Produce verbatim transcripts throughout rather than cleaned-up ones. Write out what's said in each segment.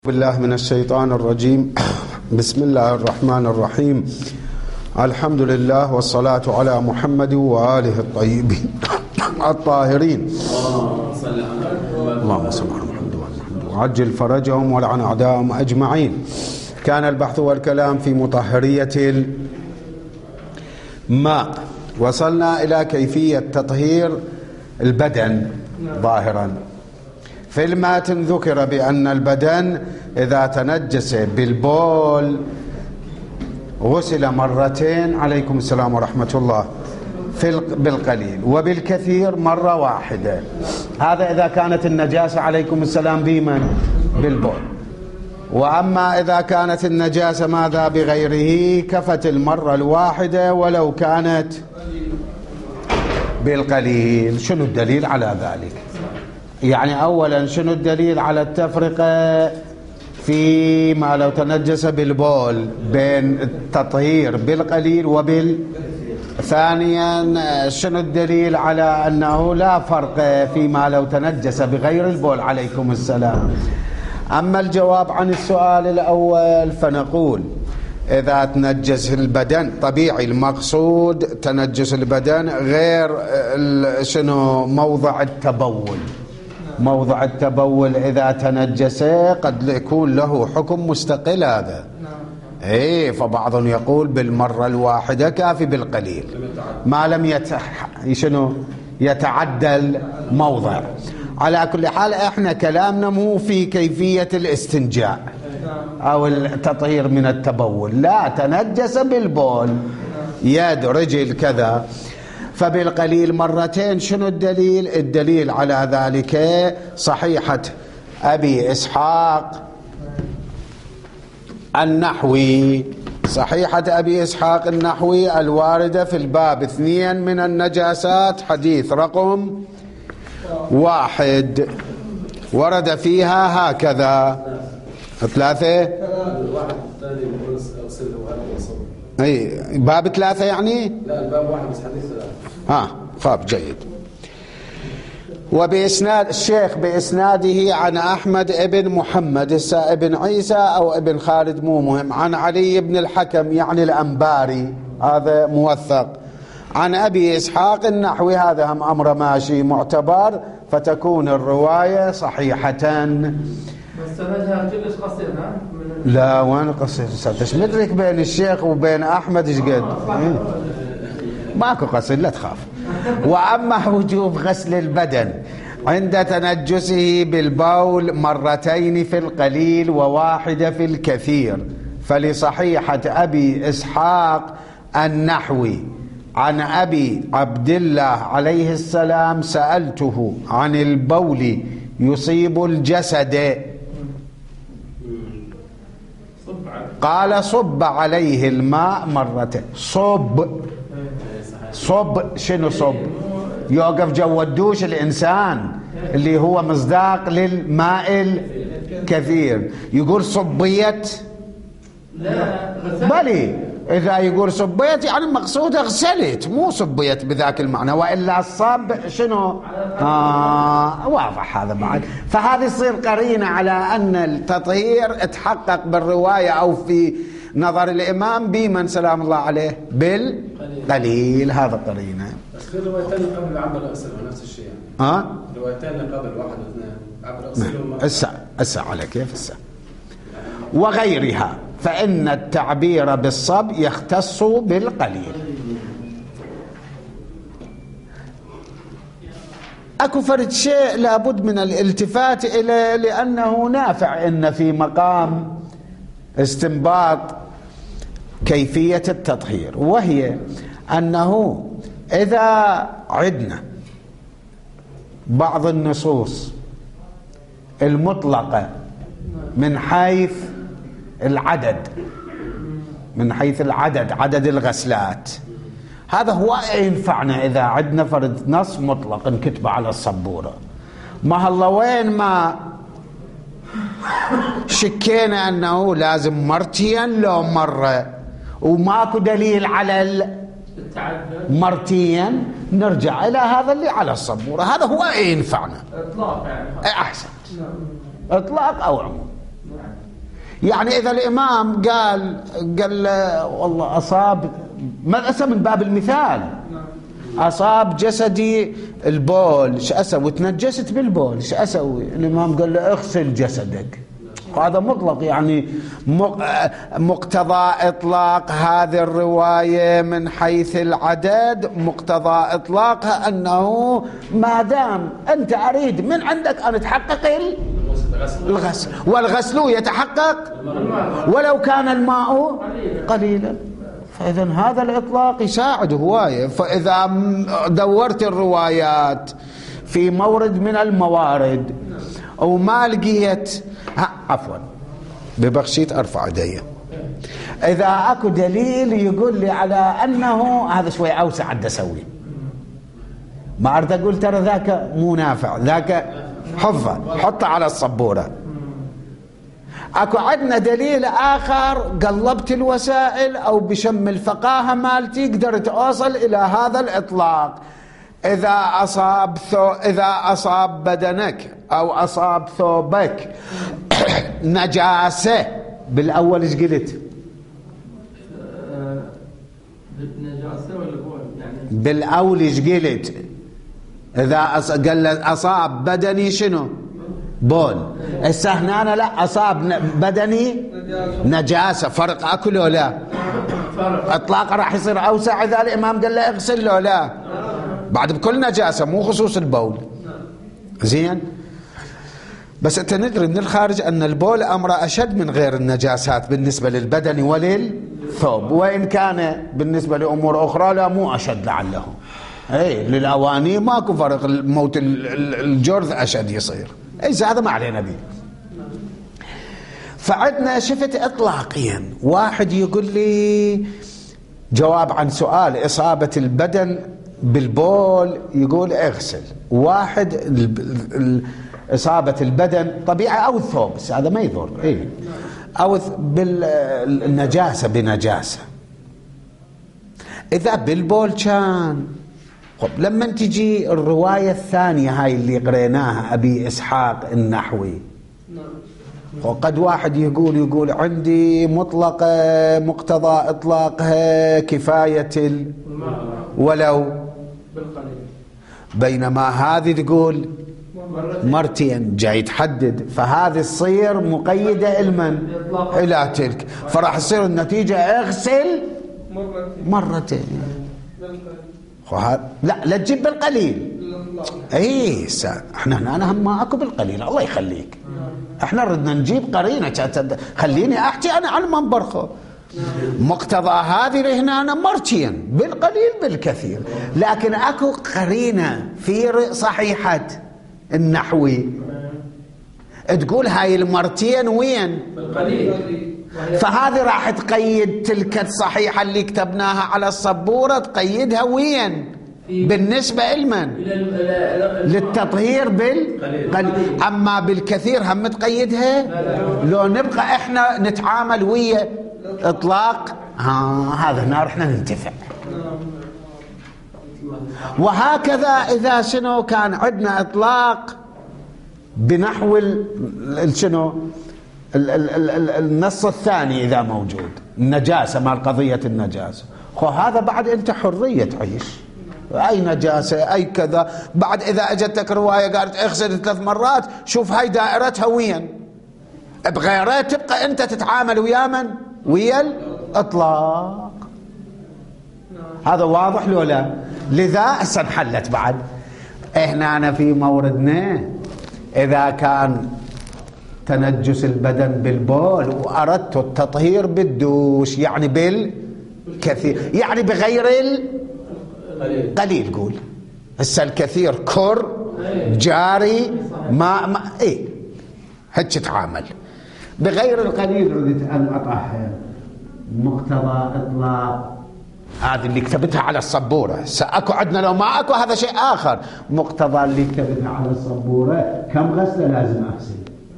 بالله من الشيطان الرجيم. بسم الله الرحمن الرحيم. الحمد لله والصلاة على محمد وآله الطيبين الطاهرين. اللهم صل على محمد وآل محمد وعجل فرجهم ولعن أعداءهم أجمعين. كان البحث والكلام في مطهرية الماء. وصلنا إلى كيفية تطهير البدن ظاهرا. في الماتن ذكر بأن البدن إذا تنجس بالبول غسل مرتين، عليكم السلام ورحمة الله، في بالقليل، وبالكثير مرة واحدة. هذا إذا كانت النجاسة عليكم السلام بمن؟ بالبول. وأما إذا كانت النجاسة ماذا بغيره كفت المرة الواحدة ولو كانت بالقليل. شنو الدليل على ذلك؟ يعني أولا شنو الدليل على التفرقة فيما لو تنجس بالبول بين التطهير بالقليل وبال ثانيا شنو الدليل على أنه لا فرق فيما لو تنجس بغير البول عليكم السلام؟ أما الجواب عن السؤال الأول فنقول إذا تنجس البدن طبيعي، المقصود تنجس البدن غير شنو موضع التبول. موضع التبول إذا تنجس قد يكون له حكم مستقل هذا. ايه فبعضهم يقول بالمرة الواحدة كافي بالقليل ما لم يتح... شنو يتعدى الموضع. على كل حال احنا كلامنا مو في كيفية الاستنجاء او التطهير من التبول، لا، تنجس بالبول يد رجل كذا فبالقليل مرتين. شنو الدليل؟ الدليل على ذلك صحيحة أبي إسحاق النحوي، صحيحة أبي إسحاق النحوي الواردة في الباب اثنين من النجاسات، حديث رقم واحد، ورد فيها هكذا ثلاثة. اي باب ثلاثة يعني؟ لا الباب واحد بس حديث ثلاثة. ها فاب جيد. وبإسناد الشيخ بإسناده عن أحمد ابن محمد ابن عيسى أو ابن خالد مو مهم، عن علي بن الحكم يعني الأنباري، هذا موثق، عن أبي إسحاق النحوي، هذا هم أمر ماشي معتبر، فتكون الرواية صحيحة. لا وين قصير؟ ايش مدرك بين الشيخ وبين احمد ايش قد؟ ماكو قصير لا تخاف. واما وجوب غسل البدن عند تنجسه بالبول مرتين في القليل وواحده في الكثير فلصحيحه ابي اسحاق النحوي عن ابي عبد الله عليه السلام سالته عن البول يصيب الجسد قال صب عليه الماء مرتين. صب صب شنو صب؟ يوقف جو الدوش الإنسان اللي هو مصداق للماء الكثير، يقول صبيت؟ لا بلي إذا يقول صبيت يعني مقصود اغسلت، مو صبيت بذاك المعنى، وإلا الصب شنو؟ آه واضح هذا بعد. فهذه تصير قرينة على أن التطهير اتحقق بالرواية أو في نظر الإمام بمن سلام الله عليه بالقليل، هذا قرينة. بس الروايتين اللي قبل عبر أغسله نفس الشيء يعني. ها؟ الروايتين اللي قبل واحد واثنين عبر أغسله. الساعة الساعة على كيف الساعة وغيرها، فإن التعبير بالصب يختص بالقليل. أكو فرد شيء لابد من الالتفات إليه لأنه نافع إن في مقام استنباط كيفية التطهير، وهي أنه إذا عدنا بعض النصوص المطلقة من حيث العدد، من حيث العدد عدد الغسلات، هذا هو ينفعنا إذا عندنا فرد نص مطلق نكتبه على السبورة. ما هلا وين ما شكينا أنه لازم مرتين لو مرة وماكو دليل على مرتين، نرجع إلى هذا اللي على السبورة، هذا هو ينفعنا. إطلاق يعني أحسن، إطلاق أو عموم. يعني إذا الإمام قال قال والله أصاب مدرسة من باب المثال، أصاب جسدي البول، شو أسوي؟ وتنجست بالبول، شو أسوي؟ الإمام قال له اغسل جسدك. هذا مطلق، يعني مقتضى إطلاق هذه الرواية من حيث العدد، مقتضى إطلاقها أنه ما دام أنت أريد من عندك أن تحقق الغسل، والغسل يتحقق ولو كان الماء قليلا. فإذا هذا الإطلاق يساعد هواية. فإذا دورت الروايات في مورد من الموارد وما لقيت، عفوا ببخشيت أرفع يدي، إذا أكو دليل يقول لي على أنه هذا شوي أوسع عد أسوي، ما أريد أقول ترى ذاك مو نافع، ذاك حفظه حطه على الصبورة. أكو عندنا دليل آخر قلبت الوسائل أو بشم الفقاهة مالتي قدرت أوصل إلى هذا الإطلاق. إذا أصاب ثو إذا أصاب بدنك أو أصاب ثوبك نجاسة، بالأول إيش قلت؟ نجاسة ولا بول يعني؟ بالأول إيش قلت؟ إذا أص... قال أصاب بدني شنو؟ بول. هسه هنا أنا لا، أصاب بدني نجاسة. فرق أكل ولا لا؟ إطلاق راح يصير أوسع إذا الإمام قال له اغسل له، لا بعد بكل نجاسة مو خصوص البول. زين، بس أنت ندري من الخارج أن البول أمر أشد من غير النجاسات بالنسبة للبدن وللثوب، وإن كان بالنسبة لأمور أخرى لا مو أشد لعله. اي للأواني ماكو فرق، الموت الجرذ أشد يصير. اي هذا ما علينا به. فعدنا شفت إطلاقيا واحد يقول لي جواب عن سؤال إصابة البدن بالبول يقول اغسل، واحد إصابة البدن طبيعة أو الثوب، هذا ما يضر، اي أو بالنجاسة بنجاسة. إذا بالبول كان طب لما تجي الرواية الثانية هاي اللي قريناها أبي إسحاق النحوي، وقد واحد يقول يقول عندي مطلقة مقتضى إطلاقها كفاية ولو بالقليل، بينما هذه تقول مرتين جاي تحدد، فهذه تصير مقيدة المن إلى تلك، فراح تصير النتيجة اغسل مرتين. لا لا تجيب بالقليل. اي احنا هنا أنا هم ما اكو بالقليل، الله يخليك، احنا ردنا نجيب قرينه، خليني احكي انا عن منبرخه. مقتضى هذه هنا أنا مرتين بالقليل بالكثير، لكن اكو قرينه في صحيحه النحوي تقول هاي المرتين وين؟ بالقليل. فهذه راح تقيد تلك الصحيحة اللي كتبناها على الصبورة، تقيدها وين؟ بالنسبة لمن؟ للتطهير بالقليل. أما بالكثير هم تقيدها؟ لو نبقى إحنا نتعامل ويا إطلاق ها هذا هنا رحنا ننتفع. وهكذا إذا شنو كان عندنا إطلاق بنحو شنو النص الثاني إذا موجود النجاسة مال قضية النجاسة، خو هذا بعد أنت حرية تعيش أي نجاسة أي كذا. بعد إذا أجتك رواية قالت اغسل ثلاث مرات، شوف هاي دائرتها وين، بغيرها تبقى أنت تتعامل ويا من؟ ويا الإطلاق. هذا واضح لو لا؟ لذا هسه انحلت بعد. هنا أنا في موردنا إذا كان تنجس البدن بالبول وأردت التطهير بالدوش، يعني بالكثير، يعني بغير القليل. قول هسه الكثير كر جاري ما, ما ايه هيك تعامل. بغير القليل ردت أن أطهر مقتضى إطلاق هذه اللي كتبتها على الصبورة. سأكو عندنا لو ما أكو هذا شيء آخر. مقتضى اللي كتبتها على الصبورة كم غسلة لازم أغسل؟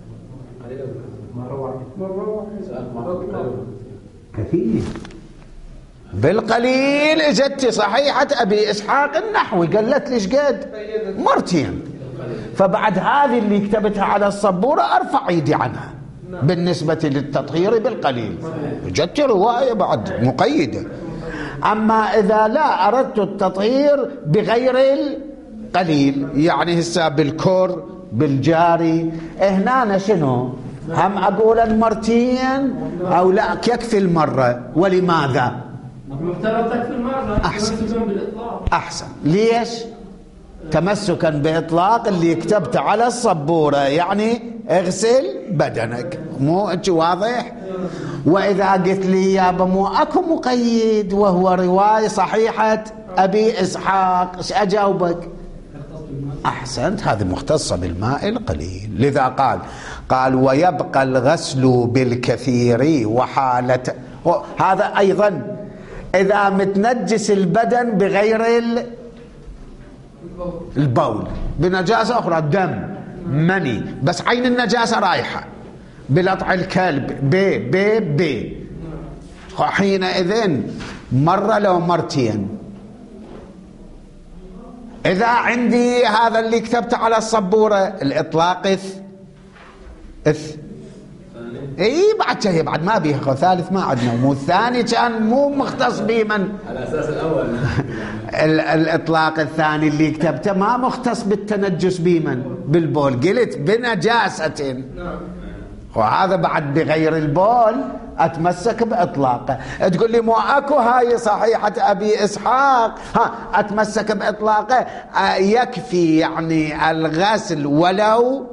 كثير بالقليل. اجت صحيحة أبي إسحاق النحوي قالت ليش قد مرتين، فبعد هذه اللي كتبتها على الصبورة أرفع يدي عنها بالنسبة للتطهير بالقليل. جت رواية بعد مقيدة. أما إذا لا أردت التطهير بغير القليل، يعني هسه بالكر بالجاري، هنا شنو؟ هم أقول المرتين أو لا يكفي المرة؟ ولماذا؟ المفترض تكفي المرة. أحسن أحسن. ليش؟ تمسكا بإطلاق اللي كتبت على الصبورة، يعني اغسل بدنك. مو انت واضح؟ وإذا قلت لي يا مو أكو مقيد وهو رواية صحيحة أبي إسحاق، ايش أجاوبك؟ أحسنت، هذه مختصة بالماء القليل. لذا قال قال ويبقى الغسل بالكثير وحالة. هذا أيضا إذا متنجس البدن بغير البول، بنجاسة أخرى، دم، مني، بس عين النجاسة رايحة، بلطع الكلب، بي بي بي حينئذ مرة لو مرتين. إذا عندي هذا اللي كتبت على الصبورة الإطلاق إث إث اي بعد شيء بعد ما بيه ثالث ما عندنا. مو الثاني كان مو مختص به من على اساس الاول الاطلاق الثاني اللي كتبته ما مختص بالتنجس بمن بالبول، قلت بنجاسة، وهذا بعد بغير البول اتمسك باطلاقه. تقول لي مو اكو هاي صحيحة ابي اسحاق، ها اتمسك باطلاقه. يكفي يعني الغسل ولو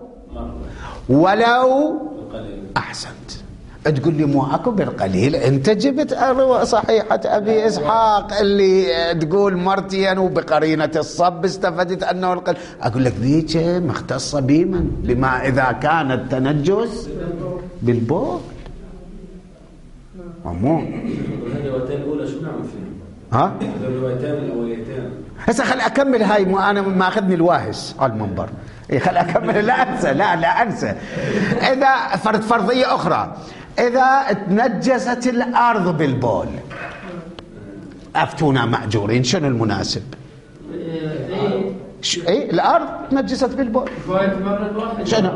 ولو أحسنت. تقول لي مو أكو بالقليل، أنت جبت صحيحة أبي إسحاق اللي تقول مرتين وبقرينة الصب استفدت أنه القليل. أقول لك ذيك مختصة بمن؟ بما إذا كان التنجس بالبول. مو الروايتين الأولى شو نعمل فيها؟ ها؟ الروايتين الأوليتين. هسه خل أكمل هاي، مو أنا ما أخذني الواهس على المنبر. خل أكمل، لا أنسى، لا لا أنسى. إذا فرض فرضية أخرى، إذا تنجست الأرض بالبول، أفتونا مأجورين، شنو المناسب؟ ش... إيه الأرض تنجست بالبول شنو؟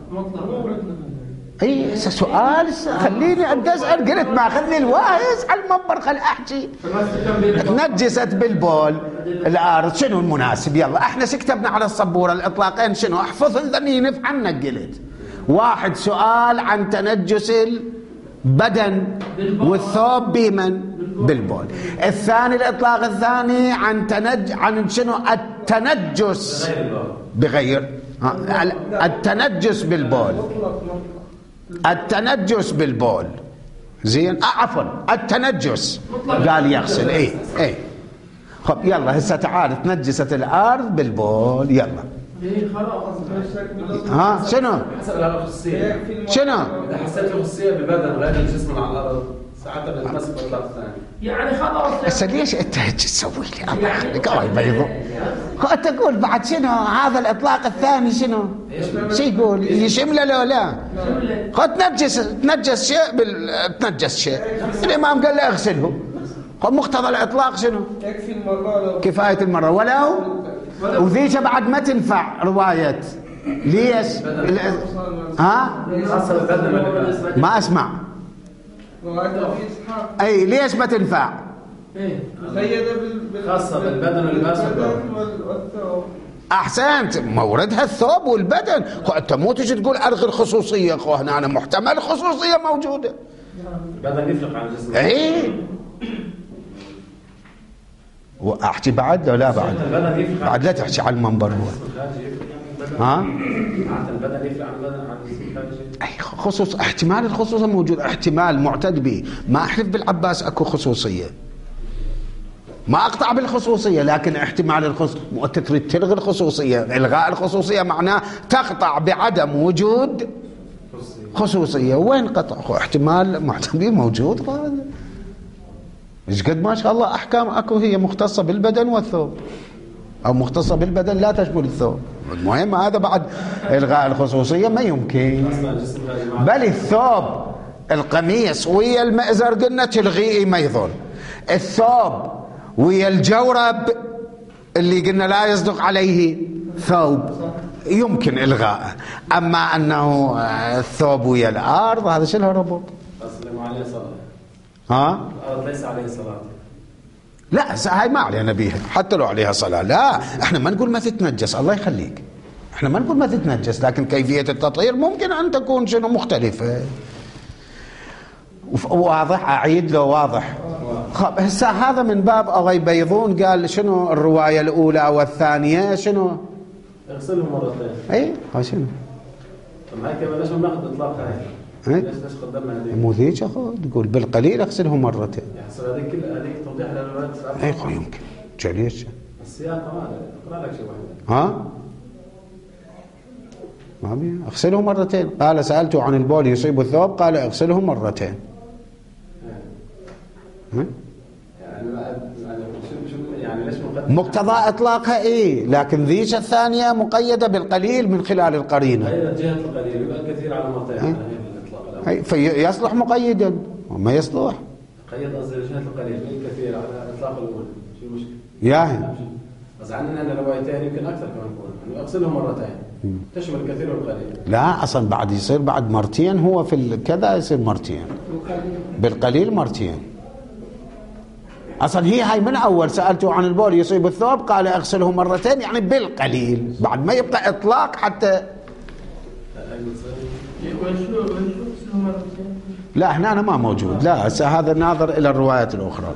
اي سؤال خليني أسأل. قلت ما أخذني الواهس على المنبر، خل أحكي. تنجست بالبول الأرض، شنو المناسب؟ يلا احنا سكتبنا على الصبورة الإطلاقين، شنو احفظ ذني نف عنك. قلت واحد سؤال عن تنجس البدن والثوب بمن؟ بالبول. الثاني الإطلاق الثاني عن تنج عن شنو؟ التنجس بغير التنجس بالبول. التنجس بالبول زين، عفوا التنجس قال يغسل. ايه ايه خب يلا هسه تعال. تنجست الارض بالبول، يلا ها شنو؟ حسب الخصوصية. شنو؟ إذا حسيت الخصوصية بالبدن غير الجسم على الأرض ساعتها بتمسك بالإطلاق الثاني. يعني خلاص. هسه ليش انت تسوي لي الله يخليك الله يبيضه؟ انت تقول بعد شنو هذا الاطلاق الثاني شنو؟ شو يقول؟ يشمله لو لا؟ خد تنجس تنجس شيء بال... تنجس شيء. الامام قال له اغسله. خب مقتضى الاطلاق شنو؟ يكفي المرة. كفاية المرة ولو وذيك بعد ما تنفع رواية. ليش؟ ها؟ ما اسمع. اي ليش ما تنفع؟ خاصة بالبدن واللباس والثوب. احسنت، موردها الثوب والبدن. انت مو تجي تقول الغي الخصوصية. خو هنا أنا محتمل الخصوصية موجودة. البدن يفرق عن الجسم. اي واحكي بعد لا بعد؟ بعد لا تحكي على المنبر. هو ها؟ البدن يفرق عن البدن عن الجسم الخارجي. اي خصوص احتمال الخصوصية موجود، احتمال معتد به. ما احلف بالعباس اكو خصوصية، ما اقطع بالخصوصية، لكن احتمال الخصوصية. انت تريد تلغي الخصوصية. الغاء الخصوصية معناه تقطع بعدم وجود خصوصية. وين قطع؟ احتمال معتد به موجود. ايش قد ما شاء الله احكام اكو هي مختصة بالبدن والثوب، او مختصة بالبدن لا تشمل الثوب. المهم هذا بعد الغاء الخصوصية ما يمكن. بل الثوب القميص ويا المئزر قلنا تلغيه ما يضر. الثوب ويا الجورب اللي قلنا لا يصدق عليه ثوب يمكن إلغاءه. أما أنه الثوب ويا الأرض هذا شو له ربط؟ أصل ما عليه صلاة. ها؟ الأرض ليس عليه صلاة. لا هاي ما علينا بيها حتى لو عليها صلاة. لا احنا ما نقول ما تتنجس، الله يخليك، احنا ما نقول ما تتنجس، لكن كيفية التطهير ممكن أن تكون شنو مختلفة. واضح؟ أعيد له واضح. خب هسه هذا من باب أغي بيضون قال شنو الرواية الأولى والثانية شنو؟ اغسلهم مرتين. اي ها شنو؟ طب هاي كمان ليش ما ناخذ اطلاق هاي؟ اي ليش ليش قدمنا هذيك؟ مو ذيك اخو تقول بالقليل اغسله مرتين. يحصل هذيك كل هذيك توضيح للروايات. اي خو يمكن جليش السياق ما اقرا لك شيء واحد. ها؟ ما بي اغسله مرتين. قال سألته عن البول يصيب الثوب قال اغسله مرتين. ها؟ يعني يعني شو شو يعني ليش مقدم؟ مقتضى اطلاقها ايه، لكن ذيك الثانيه مقيده بالقليل من خلال القرينه. قيدت جهه القليل يبقى الكثير على مرتين يعني الاطلاق الاول. فيصلح مقيدا وما يصلح. قيد قصدي جهه القليل الكثير على الاطلاق الاول، شو المشكله؟ ياهي بس عندنا هنا روايتين يمكن اكثر كمان يكون، يعني اغسلهم مرتين تشمل الكثير والقليل. لا اصلا بعد يصير بعد مرتين، هو في كذا يصير مرتين بالقليل مرتين. اصلا هي هاي من اول سالته عن البول يصيب الثوب قال اغسله مرتين يعني بالقليل، بعد ما يبقى اطلاق حتى. لا هنا أنا ما موجود، لا هذا ناظر الى الروايات الاخرى.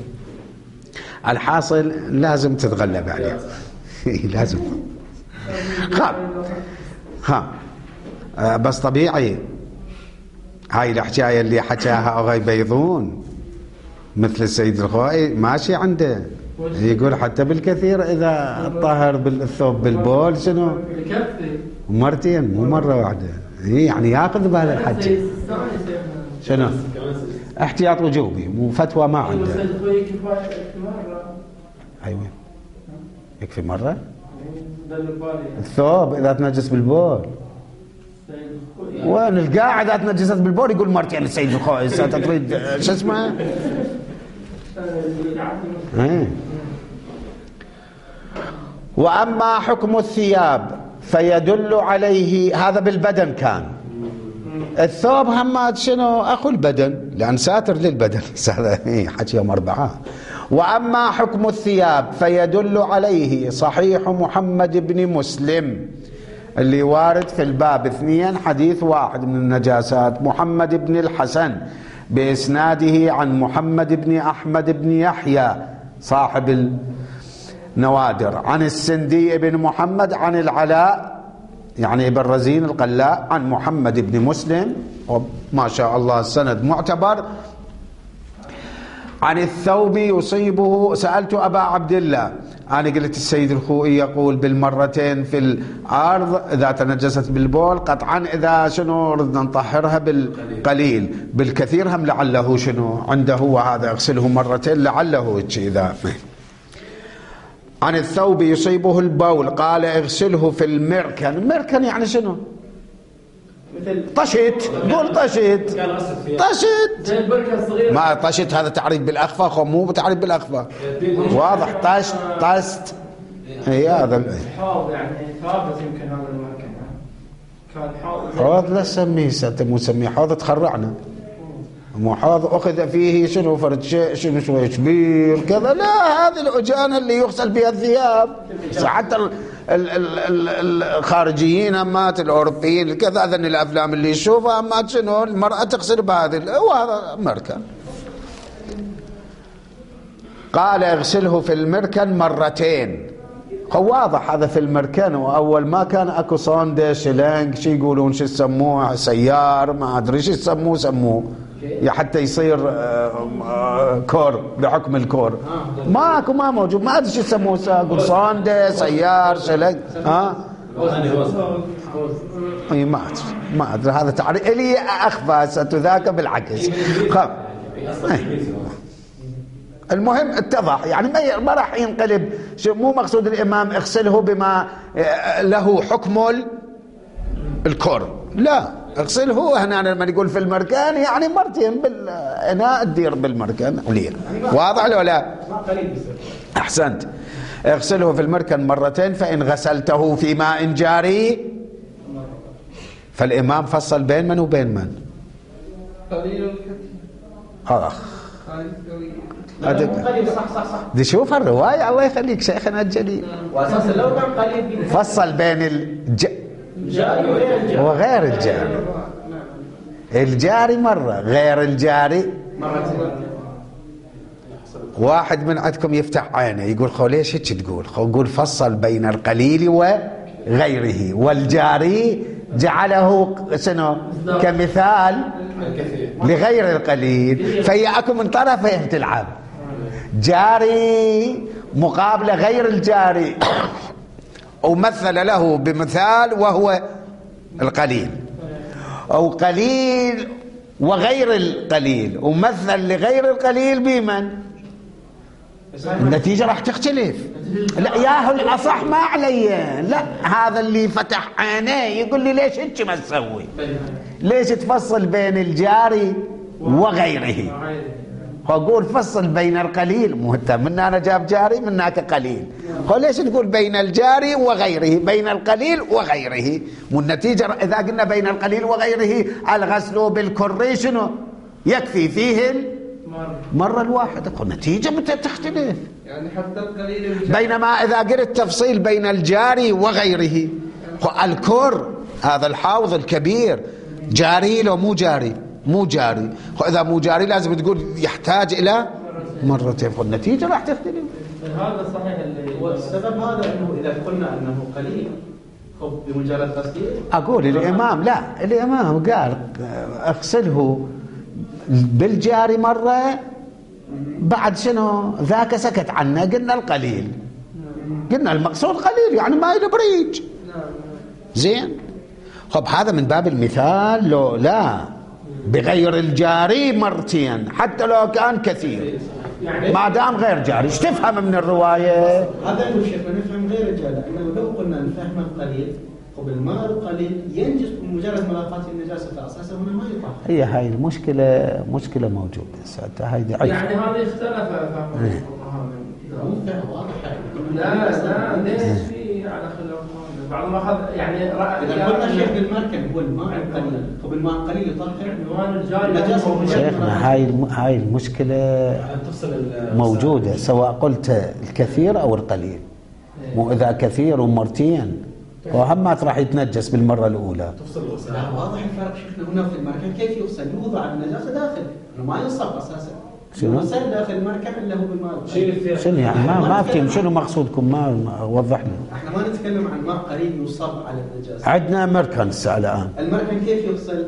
الحاصل لازم تتغلب عليه لازم. خاب ها آه بس طبيعي هاي الحكايه اللي حكاها اغي بيضون مثل السيد الخوئي ماشي عنده، يقول حتى بالكثير اذا الطاهر بالثوب بالبول شنو مرتين مو مره واحده، يعني ياخذ بهذا الحكي شنو احتياط وجوبي مو فتوى ما عنده. ايوه يكفي مره الثوب اذا تنجس بالبول. وين القاعد اذا تنجست بالبول يقول مرتين السيد الخوئي. انت تريد شو اسمه؟ واما حكم الثياب فيدل عليه، هذا بالبدن كان، الثوب هم شنو اخو البدن لان ساتر للبدن هذا حكي يوم اربعاء. واما حكم الثياب فيدل عليه صحيح محمد بن مسلم اللي وارد في الباب اثنين حديث واحد من النجاسات، محمد بن الحسن بإسناده عن محمد بن أحمد بن يحيى صاحب النوادر عن السندي بن محمد عن العلاء يعني ابن رزين القلاء عن محمد بن مسلم، ما شاء الله السند معتبر، عن الثوب يصيبه. سألت أبا عبد الله، أنا قلت السيد الخوئي يقول بالمرتين في الأرض إذا تنجست بالبول قطعا، إذا شنو ردنا نطهرها بالقليل، بالكثير هم لعله شنو عنده هو هذا اغسله مرتين لعله إذا. عن الثوب يصيبه البول قال اغسله في المركن. مركن يعني شنو؟ طشت، قول طشت طشت ما طشت هذا تعريف بالأخفى خو مو تعريف بالأخفى واضح. طشت طست هي هذا حوض يعني ثابت يمكن هذا المكان كان حوض. حوض لا تسميه انت مو تسميه حوض تخرعنا، مو حوض اخذ فيه شنو فرد شيء شنو شوي كبير كذا، لا هذه العجانه اللي يغسل بها الثياب. حتى الخارجيين امات الاوروبيين كذا اذن الافلام اللي يشوفها امات شنو المراه تغسل بهذا وهذا مركن. قال اغسله في المركن مرتين. واضح هذا في المركن، واول ما كان اكو صوندة شلنج شي يقولون شو يسموه سيار ما ادري شو يسموه سموه حتى يصير كور بحكم الكور ماكو ما موجود ما ادري شو يسموه اقول صوندة سيار شلنج ها اي ما ادري ما ادري هذا تعريف اللي اخفى ستذاك بالعكس. خف المهم اتضح يعني ما راح ينقلب مو مقصود الامام اغسله بما له حكم الكور، لا اغسله هنا لما يقول في المركان يعني مرتين بالاناء تدير بالمركان قليل. واضح ولا لا؟ احسنت. اغسله في المركن مرتين، فإن غسلته في ماء جاري. فالإمام فصل بين من وبين من؟ قليل الكثير. أخ قليل صح صح صح. دي شوف الرواية، الله يخليك شيخنا الجليل. وأساسا لو كان قليل فصل بين الج... الجاري وغير الجاري. وغير الجاري. الجاري مرة، غير الجاري مرتين. واحد من عندكم يفتح عينه يقول خو ليش هيك تقول؟ خو يقول فصل بين القليل وغيره، والجاري جعله سنو كمثال لغير القليل، فهي اكو من طرفين تلعب، جاري مقابل غير الجاري، ومثل له بمثال وهو القليل، او قليل وغير القليل، ومثل لغير القليل بمن؟ النتيجة راح تختلف. لا ياهو الأصح ما علي، لا هذا اللي فتح عينيه يقول لي ليش هيك ما تسوي؟ ليش تفصل بين الجاري وغيره؟ أقول فصل بين القليل، مو انت من انا جاب جاري من هناك قليل، ليش تقول بين الجاري وغيره؟ بين القليل وغيره، والنتيجة إذا قلنا بين القليل وغيره الغسل بالكري شنو يكفي فيه مرة الواحدة، النتيجة بتختلف. يعني حتى القليل بينما إذا قلت تفصيل بين الجاري وغيره، الكر هذا الحوض الكبير جاري لو مو جاري؟ مو جاري، إذا مو جاري لازم تقول يحتاج إلى مرتين، النتيجة راح تختلف. هذا صحيح. اللي والسبب هذا انه اذا قلنا انه قليل خب بمجرد غسله، أقول الإمام لا، الإمام قال اغسله بالجاري مرة، بعد شنو ذاك سكت عنه، قلنا القليل، قلنا المقصود قليل يعني ما يبريج زين. خب هذا من باب المثال، لو لا بغير الجاري مرتين حتى لو كان كثير، ما دام غير جاري. ايش تفهم من الرواية؟ هذا اللي شيخنا نفهم غير الجاري، لأنه لو قلنا نفهم القليل وبالماء القليل ينجس بمجرد ملاقاة النجاسة أساسا هنا ما يطهر. هي هاي المشكلة، مشكلة موجودة هاي ضعيفة. يعني هذا اختلف فهم الفقهاء واضحة. لا لا ليش في على خلاف بعض ما اخذ يعني إذا قلنا شيخ بالمركب هو الماء القليل، وبالماء القليل يطهر الجاري. شيخنا هاي هاي المشكلة موجودة سواء قلت الكثير أو القليل، مو إذا كثير ومرتين وهمات راح يتنجس بالمرة الأولى. لا واضح الفرق شيخنا هنا في المركب كيف يغسل؟ يوضع النجاسة داخل، إنه ما ينصب أساسا. شنو؟ يغسل داخل المركب إلا هو بالماء. شنو يعني ما ما فهم شنو مقصودكم؟ ما وضح لي. احنا ما نتكلم عن ماء قليل يصب على النجاسة. عندنا مركن الساعة الآن. المركب كيف يغسل؟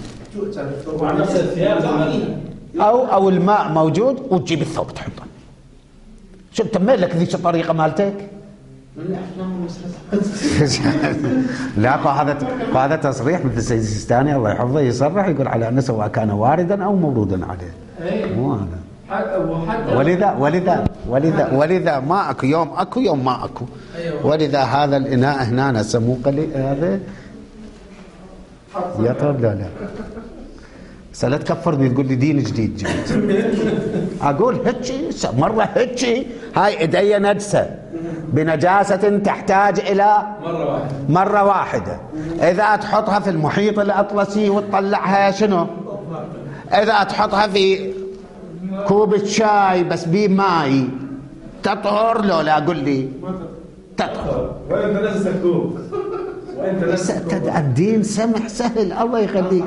مع نفس الثياب أو أو الماء موجود وتجيب الثوب تحطه. شو تميل لك ذيك الطريقة مالتك؟ من الأفلام والمسلسلات. لا هذا هذا تصريح مثل السيد السيستاني الله يحفظه يصرح يقول على أنه سواء كان واردا أو مورودا عليه. مو هذا. ولذا ولذا ولذا ولذا ما اكو يوم اكو يوم ما اكو. ولذا هذا الاناء هنا نسموه قليل هذا يطرب. لا لا سألة تكفرني تقول لي دين جديد جديد. اقول هيك مره هيك هاي ايدي نجسه بنجاسه تحتاج الى مره واحده مره واحده. اذا تحطها في المحيط الاطلسي وتطلعها شنو؟ اذا تحطها في كوب شاي بس بيه ماي تطهر لو لا؟ قل لي تطهر. وين تنسى الكوب؟ وين تنسى الدين سمح سهل الله يخليك.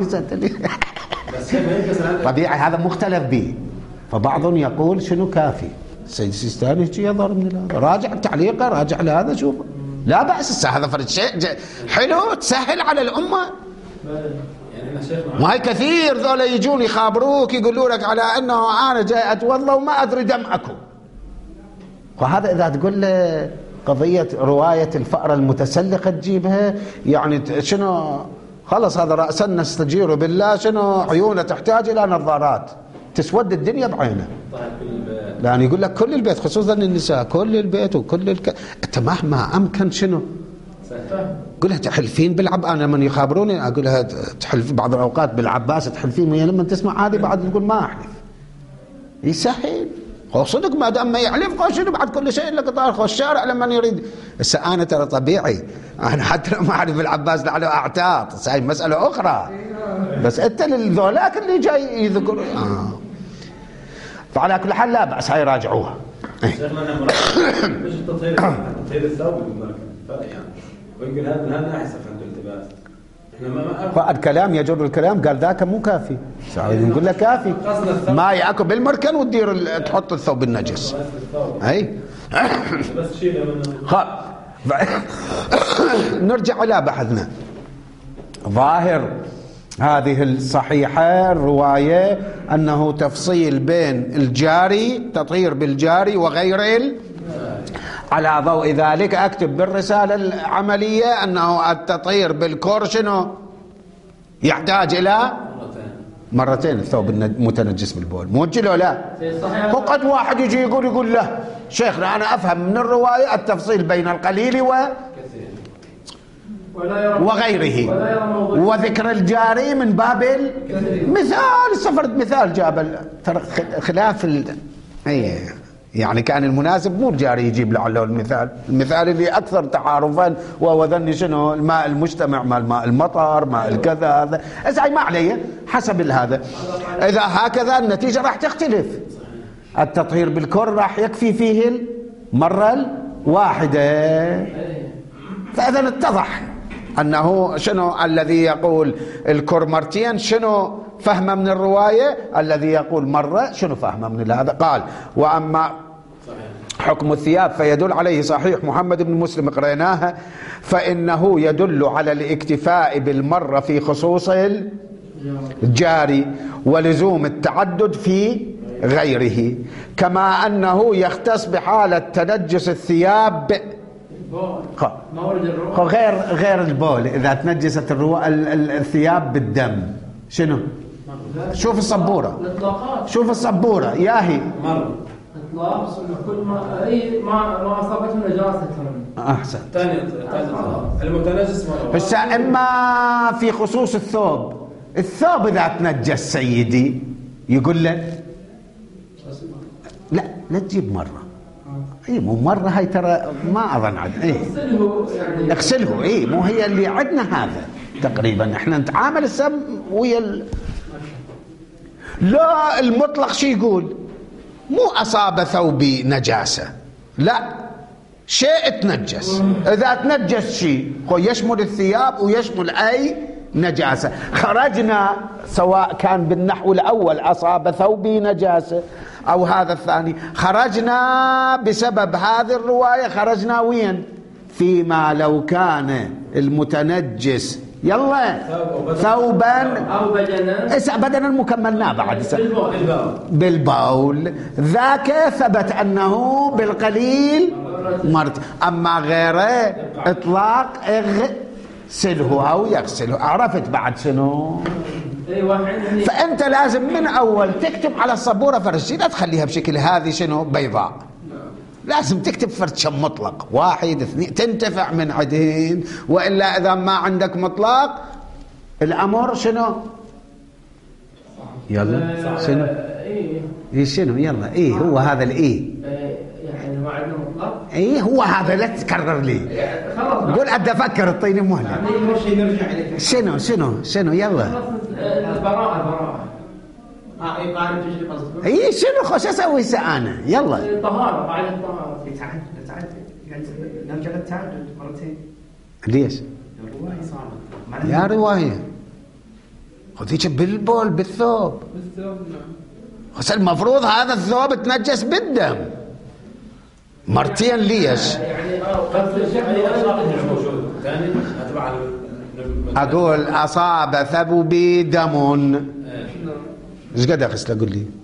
طبيعي هذا مختلف به، فبعضهم يقول شنو كافي. السيد السيستاني يظهر من هذا، راجع التعليقه راجع لهذا شوف لا بأس. هذا فرد شيء حلو تسهل على الأمة. ما هي كثير ذولا يجون يخابروك يقولوا لك على انه انا جاي اتوضا وما ادري دم اكو. وهذا اذا تقول له قضيه روايه الفأر المتسلقه تجيبها يعني شنو خلص هذا راسا نستجير بالله شنو عيونه تحتاج الى نظارات تسود الدنيا بعينه. لان يقول لك كل البيت خصوصا النساء كل البيت وكل الك... انت مهما امكن شنو قلها تحلفين بالعب. انا من يخابروني اقول لها تحلف بعض الاوقات بالعباس تحلفين ويا لما تسمع هذه بعد تقول ما احلف. يسهل هو صدق ما دام ما يحلف خو شنو بعد كل شيء لك طارق خو الشارع لمن يريد. هسه انا ترى طبيعي انا حتى لو ما اعرف العباس لعله اعتاط، هاي مساله اخرى، بس انت للذولاك اللي جاي يذكر آه. فعلى كل حال لا باس، هاي يراجعوها. شيخنا انا مش التطهير تطهير الثوب بالمركب يعني، ويقول هذا من هذا ناحيه عنده التباس. الكلام يجر الكلام، قال ذاك مو كافي، نقول له كافي ما ياكل بالمركن وتدير تحط الثوب النجس. اي بس شيله منه. نرجع الى بحثنا. ظاهر هذه الصحيحه الروايه انه تفصيل بين الجاري، تطهير بالجاري وغير ال... على ضوء ذلك اكتب بالرساله العمليه انه التطهير بالكور شنو يحتاج الى مرتين الثوب المتنجس بالبول، موجه له لا. وقد واحد يجي يقول يقول له شيخنا انا افهم من الروايه التفصيل بين القليل و وغيره وذكر الجاري من باب المثال. سفرت مثال جاب خلاف ال... اي يعني كان المناسب مو الجاري يجيب لعله المثال، المثال اللي اكثر تعارفا وهو ذني شنو الماء المجتمع مع الماء المطر ماء الكذا هذا. ازاي ما عليه حسب هذا. اذا هكذا النتيجه راح تختلف. التطهير بالكر راح يكفي فيه المره الواحده. فاذا اتضح انه شنو الذي يقول الكر مرتين شنو فهمه من الروايه، الذي يقول مره شنو فهمه من هذا. قال واما حكم الثياب فيدل عليه صحيح محمد بن مسلم قريناها، فانه يدل على الاكتفاء بالمره في خصوص الجاري ولزوم التعدد في غيره، كما انه يختص بحاله تنجس الثياب غير غير البول. اذا تنجست الرو... الثياب بالدم شنو؟ شوف الصبوره، شوف الصبوره ياهي مره اطلاق كل ما اي ما ما اصابته نجاسه. احسن. ثاني المتنجس مره. بس اما في خصوص الثوب، الثوب اذا تنجس سيدي يقول له لا لا تجيب مره. اي مو مره، هاي ترى ما اظن عاد. اي اغسله يعني اغسله. اي مو هي اللي عندنا هذا تقريبا. احنا نتعامل السم ويا ال... لا المطلق شي يقول مو اصاب ثوبي نجاسه، لا شيء تنجس. اذا تنجس شيء هو يشمل الثياب ويشمل اي نجاسه. خرجنا سواء كان بالنحو الاول اصاب ثوبي نجاسه او هذا الثاني، خرجنا بسبب هذه الروايه خرجنا وين؟ فيما لو كان المتنجس يلا ثوبا او بدنا اسا بدنا مكملنا بعد بالبول. بالبول ذاك ثبت انه بالقليل مرت. اما غيره اطلاق اغسله او يغسله. عرفت بعد شنو؟ فانت لازم من اول تكتب على السبوره فرشي، لا تخليها بشكل هذه شنو بيضاء، لازم تكتب فرشة مطلق واحد اثنين تنتفع من عدين. والا اذا ما عندك مطلق الامر شنو يلا شنو ايه شنو يلا ايه هو هذا الايه يعني ما عندنا مطلق. ايه هو هذا، لا تكرر لي قول ادي افكر اعطيني مهله. يعني شنو شنو شنو يلا البراءه البراءه اه اي قاعده تجري قصدك. اي شنو خوش اسوي هسه انا يلا الطهاره قاعده الطهاره يتعدد يتعدد يعني نرجع للتعدد مرتين. ليش؟ الروايه صعبه يا روايه خذيك بالبول بالثوب بالثوب. نعم هسه المفروض هذا الثوب تنجس بالدم مرتين. ليش؟ يعني قصد الشيخ موجود ثاني اتبع اقول اصاب ثوبي دم ايش قد اغسله؟ قول لي.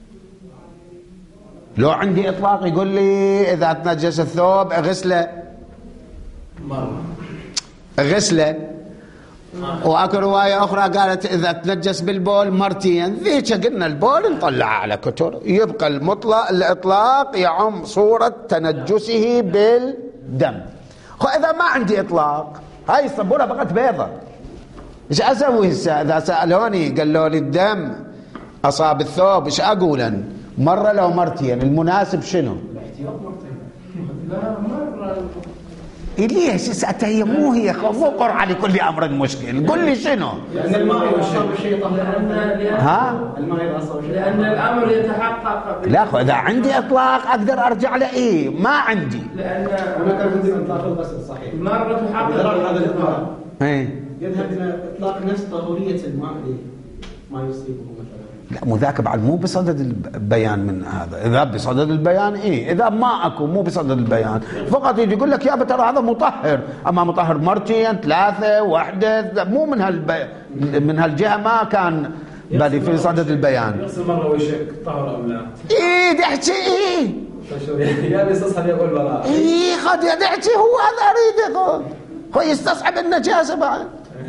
لو عندي اطلاق يقول لي اذا تنجس الثوب اغسله مره اغسله. واكو روايه اخرى قالت اذا تنجس بالبول مرتين. ذيك قلنا البول نطلعه على كتر، يبقى المطلق الاطلاق يعم صوره تنجسه بالدم. خو اذا ما عندي اطلاق هاي الصبوره بقت بيضة، ايش اسوي هسه؟ اذا سالوني قالوا لي الدم اصاب الثوب ايش اقول؟ مرة لو مرتين المناسب شنو؟ الاحتياط مرتين. لا مرة. إيه ليش؟ هي مو هي مو قرعة لكل أمر مشكل. قل لي شنو؟ لأن الماء إذا أصاب شيء طهر. ها؟ الماء إذا أصاب شيء. لأن الأمر يتحقق. لا إذا عندي إطلاق أقدر أرجع له. إيه ما عندي. لأن هناك عندنا إطلاق الغسل صحيح. المرة تحقق هذا الإطلاق. إيه. يذهب إلى إطلاق نفس طهورية الماء ما يصيبه مثلا. لا مو ذاك بعد مو بصدد البيان من هذا. إذا بصدد البيان إيه، إذا ما أكو مو بصدد البيان فقط يجي يقول لك يا ترى هذا مطهر، أما مطهر مرتين ثلاثة وحدة مو من هالب... من هالجهة ما كان بدي في صدد البيان. يغسل مرة ويشك طهر أم لا؟ إيه دحتي إيه يا بيستصحب يقول براء. إيه خد يا دحتي هو هذا أريد يقول هو يستصحب النجاسة بعد.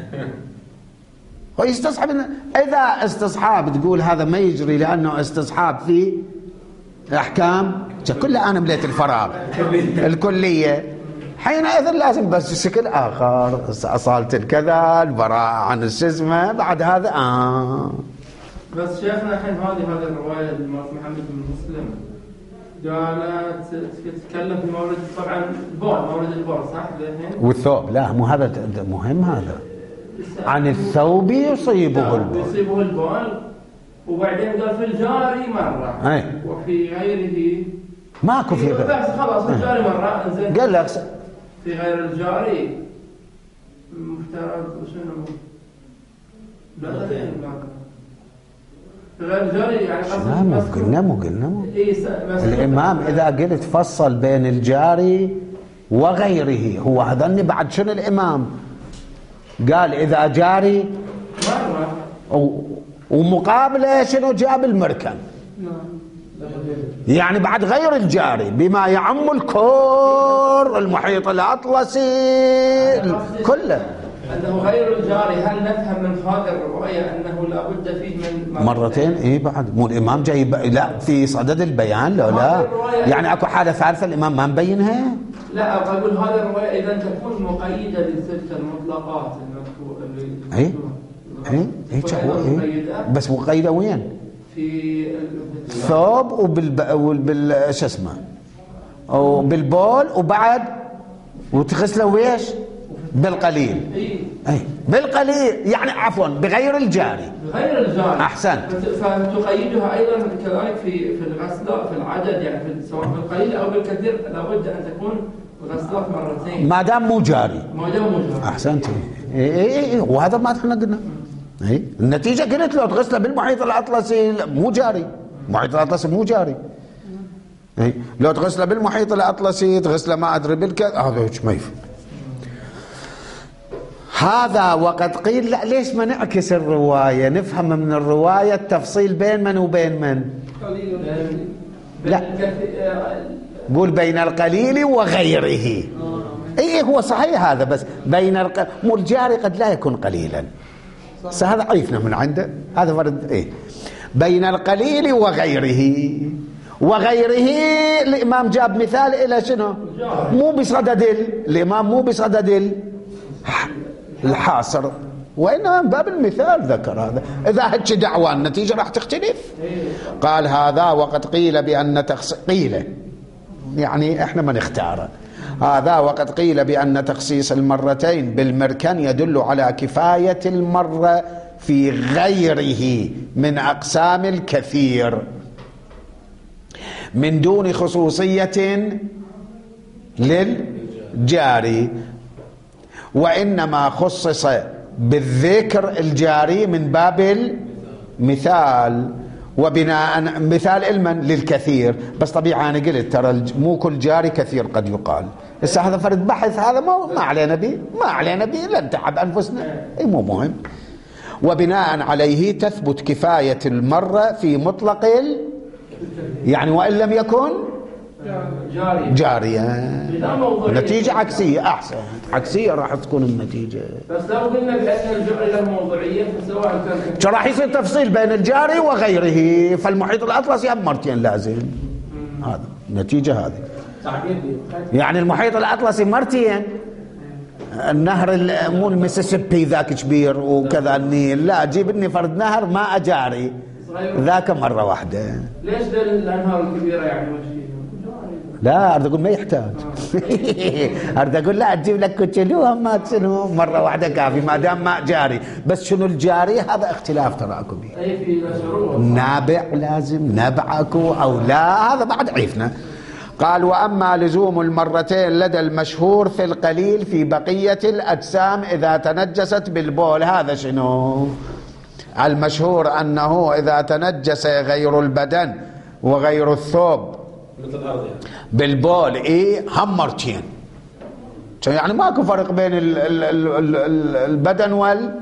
هو يستصحب الن... إذا استصحاب تقول هذا ما يجري لأنه استصحاب في أحكام كلها أنا مليت الفراغ الكلية حينئذ لازم بس بشكل آخر أصالة الكذا البراءة عن الشزمة بعد هذا آه. بس شيخنا الحين هذه هذه الرواية للإمام محمد بن مسلم قالت تتكلم في مورد طبعا البول مورد البول صح الحين والثوب لا مو هذا مهم هذا عن الثوب يصيبه البول يصيبه البول وبعدين قال في الجاري مرة أي. وفي غيره ماكو في غيره بس خلاص في الجاري مرة زين قال لك في غير الجاري مفترض وشنو لا لا في غير الجاري يعني لا مو قلنا مو قلنا مو إيه الإمام إذا قلت فصل بين الجاري وغيره هو هذني بعد شنو الإمام قال إذا جاري مرة ومقابله شنو جاب المركن يعني بعد غير الجاري بما يعم الكور المحيط الأطلسي كله أنه غير الجاري. هل نفهم من هذه الرواية أنه لا بد فيه من مرتين إيه بعد مو الإمام جاي لا في صدد البيان لا لا يعني أكو حالة ثالثة الإمام ما مبينها لا أقول هذه الرواية إذا تكون مقيدة لتلك المطلقات المذكورة اي اي اي بس مقيده وين؟ في الثوب وبال وبال شو اسمه وبالبول وبعد وتغسله ويش؟ بالقليل اي بالقليل يعني عفوا بغير الجاري بغير الجاري احسن فتقيدها ايضا كذلك في في الغسله في العدد يعني في سواء بالقليل او بالكثير لابد ان تكون غسلات مرتين ما دام مو جاري ما دام مو جاري احسنت اي اي اي وهذا ما احنا قلنا اي النتيجه قلت له تغسله بالمحيط الاطلسي مو جاري المحيط الاطلسي مو جاري اي لو تغسله بالمحيط الاطلسي تغسله ما ادري بالكذا هذا ما يفهم هذا. وقد قيل لا ليش ما نعكس الروايه نفهم من الروايه التفصيل بين من وبين من لا قول بين القليل وغيره اي هو صحيح هذا بس بين الق... مو الجاري قد لا يكون قليلا هذا عرفنا من عنده هذا فرد ايه بين القليل وغيره وغيره الامام جاب مثال الى شنو مو بصدد الامام مو بصدد الحاصر وانما من باب المثال ذكر هذا اذا هتش دعوى النتيجه راح تختلف قال هذا وقد قيل بان تخص قيل يعني احنا ما نختاره هذا وقد قيل بأن تخصيص المرتين بالمركن يدل على كفاية المرة في غيره من أقسام الكثير من دون خصوصية للجاري وإنما خصص بالذكر الجاري من باب المثال وبناء مثال علما للكثير بس طبيعة أنا قلت ترى مو كل جاري كثير قد يقال هسه هذا فرد بحث هذا ما ما علينا به ما علينا به لا نتعب أنفسنا أي مو مهم وبناء عليه تثبت كفاية المرة في مطلق ال... يعني وإن لم يكن جاري جارية نتيجة عكسية أحسن عكسية راح تكون النتيجة بس لو قلنا بأن الجاري له موضوعية فسواء كان راح يصير تفصيل بين الجاري وغيره فالمحيط الأطلسي مرتين لازم هذا النتيجة هذه يعني المحيط الأطلسي مرتين النهر مو المسيسيبي ذاك كبير وكذا النيل لا جيب لي فرد نهر ماء جاري ذاك مرة واحدة. ليش ذي الأنهار الكبيرة يعني وش فيهم؟ لا أريد أقول ما يحتاج. أريد أقول لا تجيب لك كتلو ما شنو مرة واحدة كافي ما دام ماء جاري. بس شنو الجاري هذا اختلاف تراكم به. أي في مشروع. نابع لازم نبعكو أو لا هذا بعد عيفنا. قال وأما لزوم المرتين لدى المشهور في القليل في بقية الأجسام إذا تنجست بالبول. هذا شنو المشهور أنه إذا تنجس غير البدن وغير الثوب بالبول إيه هم مرتين. يعني ماكو فرق بين ال ال ال ال البدن وال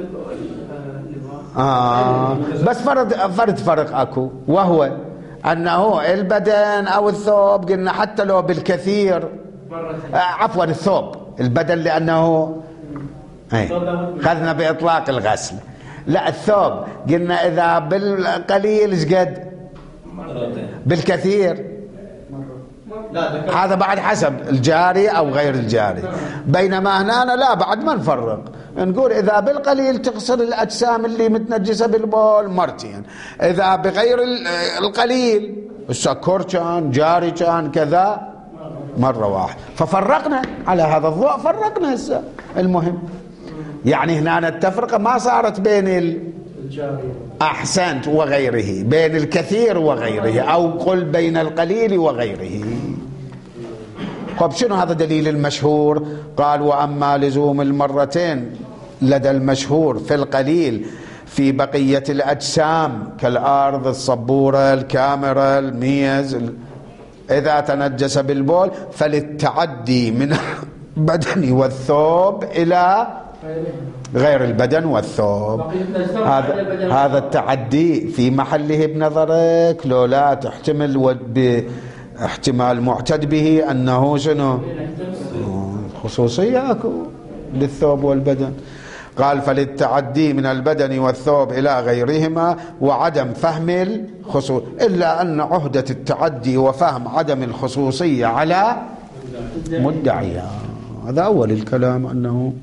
آه بس فرد فرد فرق أكو وهو أنه البدن أو الثوب قلنا حتى لو بالكثير آه عفوا الثوب البدن لأنه ايه خذنا بإطلاق الغسل. لا الثوب قلنا إذا بالقليل ايش قد بالكثير هذا بعد حسب الجاري أو غير الجاري. بينما هنا لا بعد ما نفرق نقول إذا بالقليل تغسل الأجسام اللي متنجسة بالبول مرتين. إذا بغير القليل السكر كان جاري كان كذا مرة واحدة. ففرقنا على هذا الضوء فرقنا هسه. المهم يعني هنا التفرقة ما صارت بين الجاري أحسنت وغيره بين الكثير وغيره أو قل بين القليل وغيره. طب شنو هذا دليل المشهور؟ قال وأما لزوم المرتين لدى المشهور في القليل في بقية الأجسام كالأرض الصبورة الكاميرا الميز إذا تنجس بالبول فللتعدي من البدن والثوب إلى غير البدن والثوب. هذا هذا التعدي في محله بنظرك لو لا تحتمل باحتمال معتد به أنه شنو خصوصية أكو للثوب والبدن. قال فللتعدي من البدن والثوب إلى غيرهما وعدم فهم الخصوص إلا أن عهدة التعدي وفهم عدم الخصوصية على مدعيها. هذا أول الكلام أنه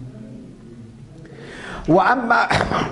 وأما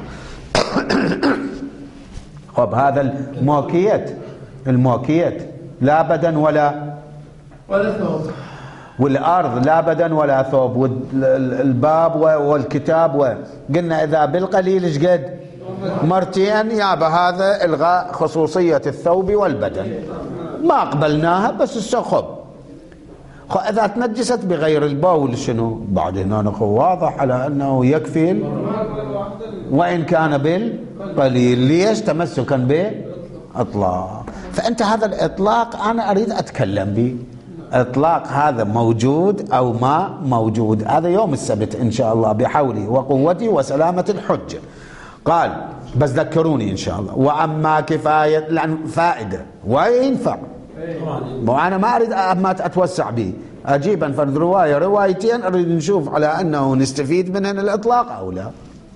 خب هذا الموكيت الموكيت لا بدن ولا ولا ثوب والأرض لا بدن ولا ثوب والباب والكتاب وقلنا إذا بالقليل ايش قد مرتين يابا هذا إلغاء خصوصية الثوب والبدن ما قبلناها بس السخب. إذا تنجست بغير البول شنو بعد هنا واضح على أنه يكفي وإن كان بالقليل. ليش تمسكا بإطلاق. فأنت هذا الإطلاق أنا أريد أتكلم به. إطلاق هذا موجود أو ما موجود هذا يوم السبت إن شاء الله بحولي وقوتي وسلامة الحجة. قال بس ذكروني إن شاء الله. وأما كفاية لأن فائدة وينفع وأنا ما أريد أما أتوسع به أجيبا فرد رواية روايتين أريد نشوف على أنه نستفيد منهن الإطلاق أو لا.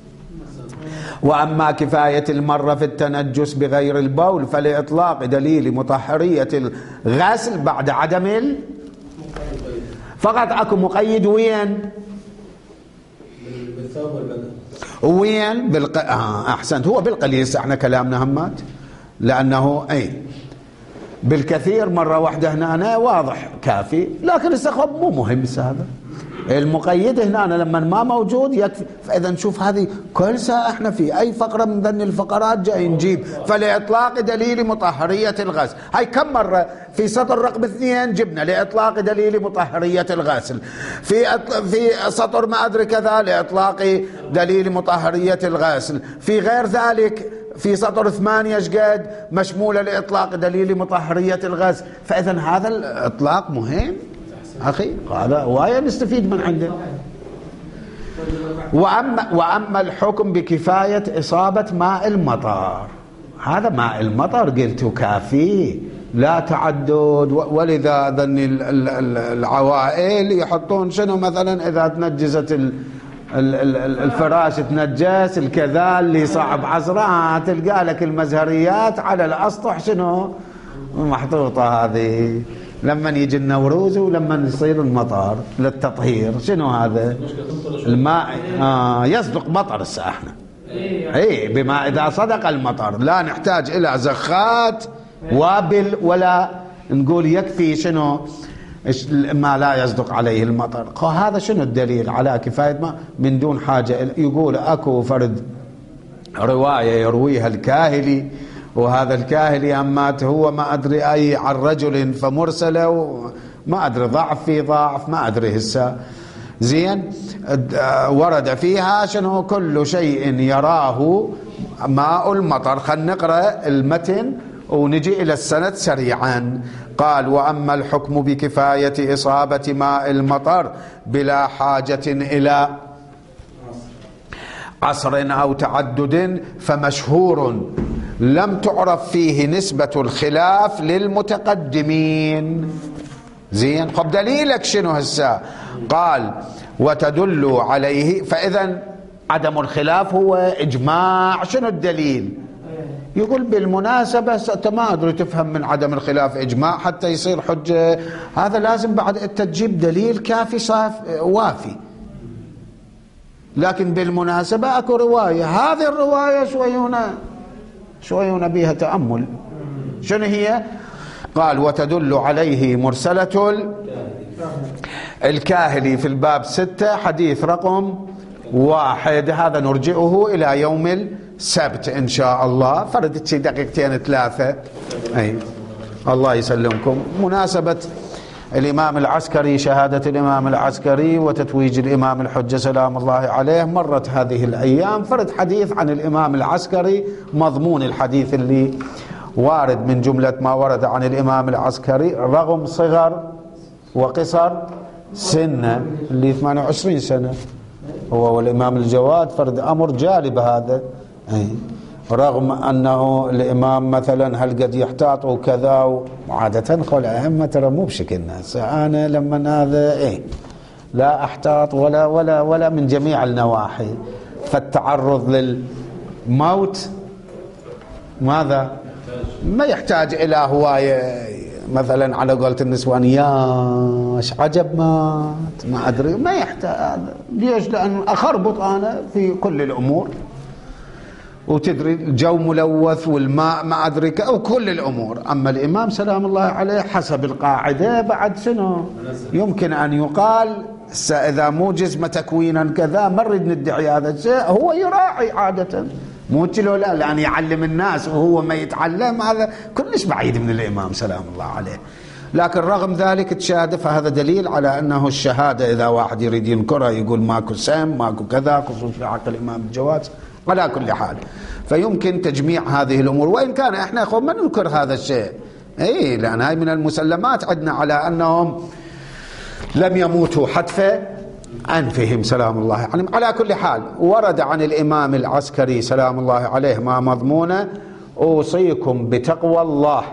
وأما كفاية المرة في التنجس بغير البول فلإطلاق دليل مطهرية الغسل بعد عدم ال... فقط أكو مقيد وين بالثوب والبدن وين بالق... آه أحسنت هو بالقليل احنا كلامنا همات لأنه أي بالكثير مرة واحدة هنا أنا واضح كافي لكن السخب مو مهم هذا المقيد هنا أنا لما ما موجود يكفي. فإذا نشوف هذه كل ساعة احنا في أي فقرة من ذن الفقرات جاي نجيب فلإطلاق دليل مطهرية الغسل. هاي كم مرة في سطر رقم اثنين جبنا لإطلاق دليل مطهرية الغسل في أطل... في سطر ما أدري كذا لإطلاق دليل مطهرية الغسل في غير ذلك في سطر ثمانية شقد مشمولة لإطلاق دليل مطهرية الغسل. فإذا هذا الإطلاق مهم أخي هذا وايا نستفيد من عنده. وأما, وأما الحكم بكفاية إصابة ماء المطر هذا ماء المطر قلت كافي لا تعدد. ولذا ذن العوائل يحطون شنو مثلا إذا تنجزت الفراش تنجس الكذا اللي صعب عصرها تلقى لك المزهريات على الأسطح شنو محطوطة هذه لما يجي النوروز ولما يصير المطر للتطهير شنو هذا الماء آه يصدق مطر الساعة احنا اي بما اذا صدق المطر لا نحتاج الى زخات وابل ولا نقول يكفي شنو ما لا يصدق عليه المطر. هذا شنو الدليل على كفاية ما من دون حاجة؟ يقول اكو فرد رواية يرويها الكاهلي، وهذا الكاهلي أمات هو ما أدري أي عن رجل فمرسله، ما أدري ضعف في ضعف ما أدري هسه زين. ورد فيها شنو كل شيء يراه ماء المطر. خلينا نقرأ المتن ونجي إلى السند سريعا. قال: وأما الحكم بكفاية إصابة ماء المطر بلا حاجة إلى عصر أو تعدد فمشهور لم تعرف فيه نسبة الخلاف للمتقدمين. زين. خب دليلك شنو هسه؟ قال: وتدل عليه. فإذا عدم الخلاف هو إجماع. شنو الدليل؟ يقول بالمناسبة ما أدري تفهم من عدم الخلاف إجماع حتى يصير حجة. هذا لازم بعد أنت تجيب دليل كافي صاف وافي. لكن بالمناسبة أكو رواية، هذه الرواية شويونا شويونا بيها تأمل. شنو هي؟ قال: وتدل عليه مرسلة الكاهلي في الباب ستة حديث رقم واحد. هذا نرجئه إلى يوم السبت إن شاء الله، فردت شي دقيقتين ثلاثة. أي الله يسلمكم. مناسبة الإمام العسكري، شهادة الإمام العسكري وتتويج الإمام الحجة سلام الله عليه، مرت هذه الأيام، فرد حديث عن الإمام العسكري. مضمون الحديث اللي وارد من جملة ما ورد عن الإمام العسكري رغم صغر وقصر سنة اللي ثمانية وعشرين سنة هو والإمام الجواد، فرد أمر جالب هذا. أي. رغم أنه الإمام مثلا هل قد يحتاط وكذا، وعادة قول أئمة ترى مو بشكلنا. أنا لما هذا إيه لا أحتاط ولا ولا ولا من جميع النواحي. فالتعرض للموت ماذا ما يحتاج إلى هواية مثلا على قولة النسوان ياش عجب مات ما أدري، ما يحتاج. ليش؟ لأن أخربط أنا في كل الأمور، وتدري الجو ملوث والماء ما أدري وكل الأمور. أما الإمام سلام الله عليه حسب القاعدة بعد شنو يمكن أن يقال إذا مو جسم تكوينا كذا ما نريد ندعي هذا الشيء، هو يراعي عادة مو تلو لا لأن يعلم الناس وهو ما يتعلم، هذا كلش بعيد من الإمام سلام الله عليه. لكن رغم ذلك تشاهد، فهذا دليل على أنه الشهادة إذا واحد يريد ينكرها يقول ماكو سم ماكو كذا، خصوصا في حق الإمام الجواد. على كل حال فيمكن تجميع هذه الأمور، وإن كان إحنا أخوة ما ننكر هذا الشيء، إيه لأن هاي من المسلمات عندنا على أنهم لم يموتوا حتف أنفهم سلام الله عليهم. على كل حال ورد عن الإمام العسكري سلام الله عليه ما مضمونه: أوصيكم بتقوى الله.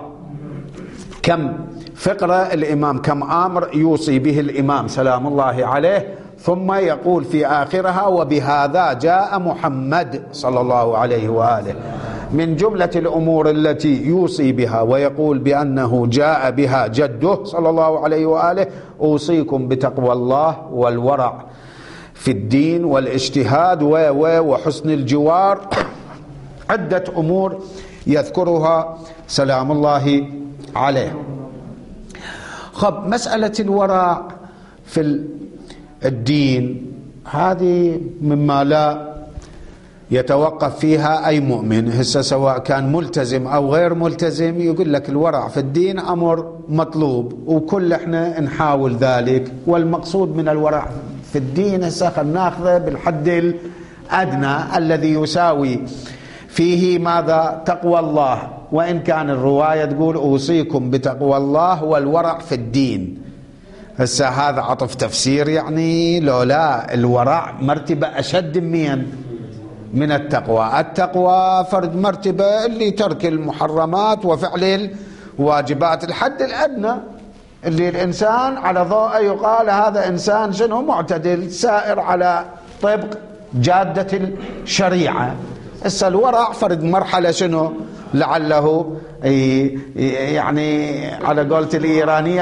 كم فقرة الإمام، كم أمر يوصي به الإمام سلام الله عليه، ثم يقول في آخرها: وبهذا جاء محمد صلى الله عليه وآله. من جملة الأمور التي يوصي بها ويقول بأنه جاء بها جده صلى الله عليه وآله: أوصيكم بتقوى الله والورع في الدين والاجتهاد وحسن الجوار. عدة أمور يذكرها سلام الله عليه. خب مسألة الورع في الدين هذه مما لا يتوقف فيها أي مؤمن، هسه سواء كان ملتزم أو غير ملتزم يقول لك الورع في الدين أمر مطلوب، وكل احنا نحاول ذلك. والمقصود من الورع في الدين هسه خلينا ناخذه بالحد الأدنى الذي يساوي فيه ماذا؟ تقوى الله. وإن كان الرواية تقول أوصيكم بتقوى الله والورع في الدين، هسه هذا عطف تفسير يعني لو لا الورع مرتبة أشد من من التقوى. التقوى فرد مرتبة اللي ترك المحرمات وفعل الواجبات، الحد الأدنى اللي الإنسان على ضوء يقال هذا إنسان شنو معتدل سائر على طبق جادة الشريعة. هسه الورع فرد مرحلة شنو لعله يعني على قولة الإيرانية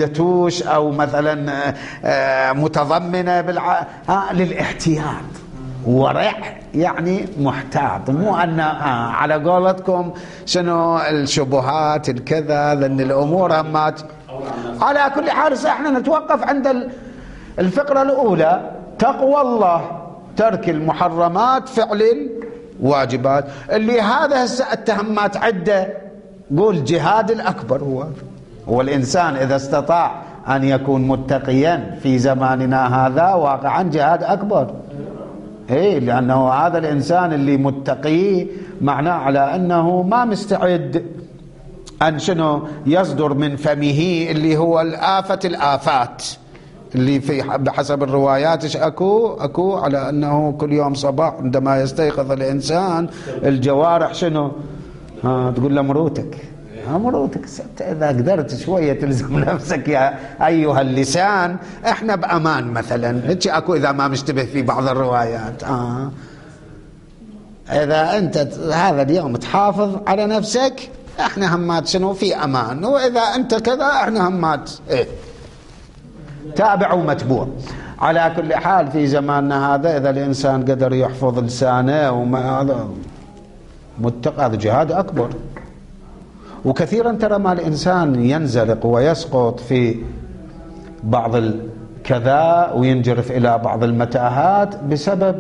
خابيدتوش أو مثلا متضمنة بالع... للاحتياط. ورع يعني محتاط، مو أن آه على قولتكم شنو الشبهات الكذا، لأن الأمور همات. على كل حال احنا نتوقف عند الفقرة الأولى، تقوى الله، ترك المحرمات، فعل الواجبات، اللي هذا هسه التهمات عدة. قول جهاد الأكبر هو هو الإنسان إذا استطاع أن يكون متقيا في زماننا هذا واقعا جهاد أكبر. إيه، لأنه هذا الإنسان اللي متقي معناه على أنه ما مستعد أن شنو يصدر من فمه اللي هو الآفة الآفات اللي في بحسب الروايات إيش أكو أكو على أنه كل يوم صباح عندما يستيقظ الإنسان الجوارح شنو ها تقول له مروتك مروتك. إذا قدرت شوية تلزم نفسك يا أيها اللسان إحنا بأمان مثلا، هيك أكو إذا ما مشتبه في بعض الروايات. آه إذا أنت هذا اليوم تحافظ على نفسك إحنا همات شنو في أمان، وإذا أنت كذا إحنا همات إيه تابع ومتبوع. على كل حال في زماننا هذا إذا الإنسان قدر يحفظ لسانه وما هذا متقى، هذا جهاد أكبر. وكثيرا ترى ما الإنسان ينزلق ويسقط في بعض الكذا وينجرف إلى بعض المتاهات بسبب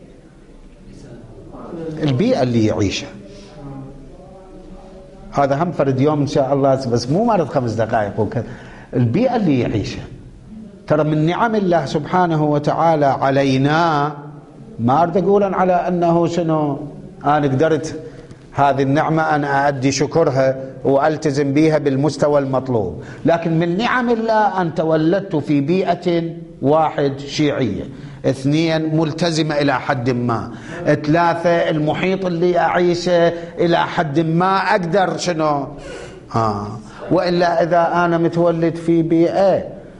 البيئة اللي يعيشها. هذا هم فرد يوم إن شاء الله، بس مو مرض خمس دقائق وكذا. البيئة اللي يعيشها ترى من نعم الله سبحانه وتعالى علينا. ما أريد أقول على أنه شنو أنا قدرت هذه النعمة أنا أؤدي شكرها وألتزم بها بالمستوى المطلوب، لكن من نعم الله أن تولدت في بيئة واحد شيعية، اثنين ملتزمة إلى حد ما، ثلاثة المحيط اللي أعيشه إلى حد ما أقدر شنو آه. وإلا إذا أنا متولد في بيئة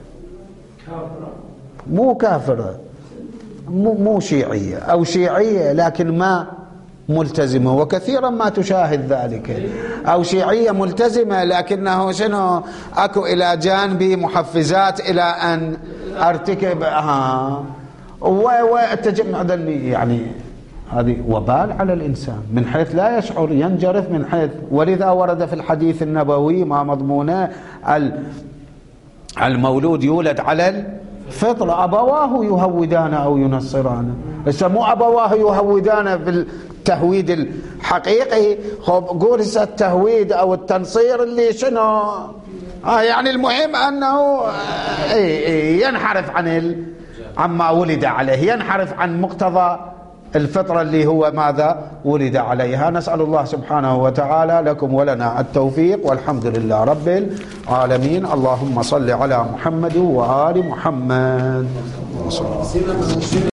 مو كافرة مو, مو شيعية أو شيعية لكن ما ملتزمة، وكثيرا ما تشاهد ذلك، أو شيعية ملتزمة لكنه شنو أكو إلى جانبي محفزات إلى أن أرتكب آه والتجمع ذني، يعني هذه وبال على الإنسان من حيث لا يشعر، ينجرف من حيث. ولذا ورد في الحديث النبوي ما مضمونه المولود يولد على الفطرة، أبواه يهودان أو ينصران. هسه مو أبواه يهودان بالتهويد الحقيقي، خب قول هسه التهويد أو التنصير اللي شنو آه يعني المهم أنه إيه إيه ينحرف عن ال... عما ولد عليه، ينحرف عن مقتضى الفطرة اللي هو ماذا ولد عليها. نسأل الله سبحانه وتعالى لكم ولنا التوفيق، والحمد لله رب العالمين. اللهم صل على محمد وآل محمد.